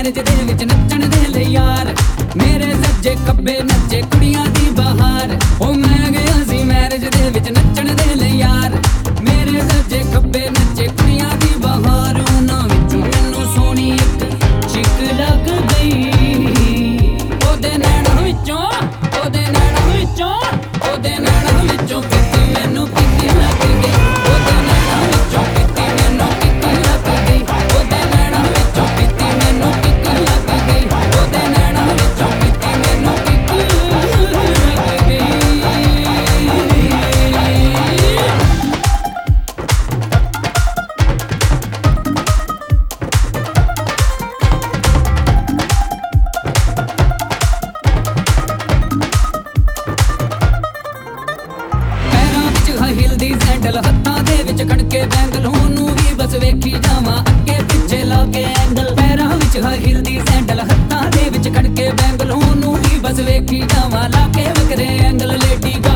Marriage ਦੇ ਵਿੱਚ ਨੱਚਣ ਦੇ ਲਈ ਯਾਰ। ਮੇਰੇ ਸੱਜੇ ਖੱਬੇ ਨੱਚੇ ਕੁੜੀਆਂ ਦੀ ਬਹਾਰ। ਉਹ ਮੈਂ ਗਿਆ ਸੀ ਮੈਰਿਜ ਦੇ ਵਿੱਚ ਨੱਚਣ ਦੇ ਲਈ ਯਾਰ। ਮੇਰੇ ਸੱਜੇ ਖੱਬੇ ਨੱਚੇ ਕੁੜੀਆਂ ਦੀ ਬਹਾਰ। ਉਹਨਾਂ ਵਿੱਚੋਂ ਮੈਨੂੰ ਸੋਹਣੀ ਇੱਕ ਚਿੱਕ ਲੱਗ ਗਈ। ਉਹਦੇ ਨੈਣਾਂ ਵਿੱਚੋਂ ਉਹਦੇ ਨੈਣਾਂ ਵਿੱਚੋਂ ਉਹਦੇ ਨੈਣਾਂ ਵਿੱਚੋਂ ਕਿਤੇ ਮੈਨੂੰ ਕਿੱਕ ਲੱਗ ਗਈ। ਉਹਦੇ ਨੈਣਾਂ ਵਿੱਚੋਂ ਕਿਤੇ ਮੈਨੂੰ ਕਿੱਕ ਲੱਗ ਗਈ। ਉਹਦੇ ਨੈਣਾਂ ਵਿੱਚੋਂ ਕਿਤੇ ਮੈਨੂੰ ਕਿੱਕ ਲੱਗ ਗਈ। ਉਹਦੇ ਨੈਣਾਂ ਵਿੱਚੋਂ ਕਿਤੇ ਮੈਨੂੰ ਕਿੱਕ ਲੱਗ ਗਈ। ਹਿਲਦੀ ਸੈਂਡਲ ਹੱਥਾਂ ਦੇ ਵਿੱਚ ਕਣਕੇ ਬੈਂਗਲ। ਉਹਨੂੰ ਵੀ ਬਸ ਵੇਖੀ ਜਾਵਾਂ ਅੱਗੇ ਪਿੱਛੇ ਲਾ ਕੇ ਐਂਗਲ। ਪੈਰਾਂ ਵਿੱਚ ਹਿਲਦੀ ਸੈਂਡਲ ਹੱਥਾਂ ਦੇ ਵਿੱਚ ਕਣਕੇ ਬੈਂਗਲ। ਉਹਨੂੰ ਵੀ ਬਸ ਵੇਖੀ ਜਾਵਾਂ ਲਾ ਕੇ ਵਕਰੇ ਐਂਗਲ। ਲੇਡੀ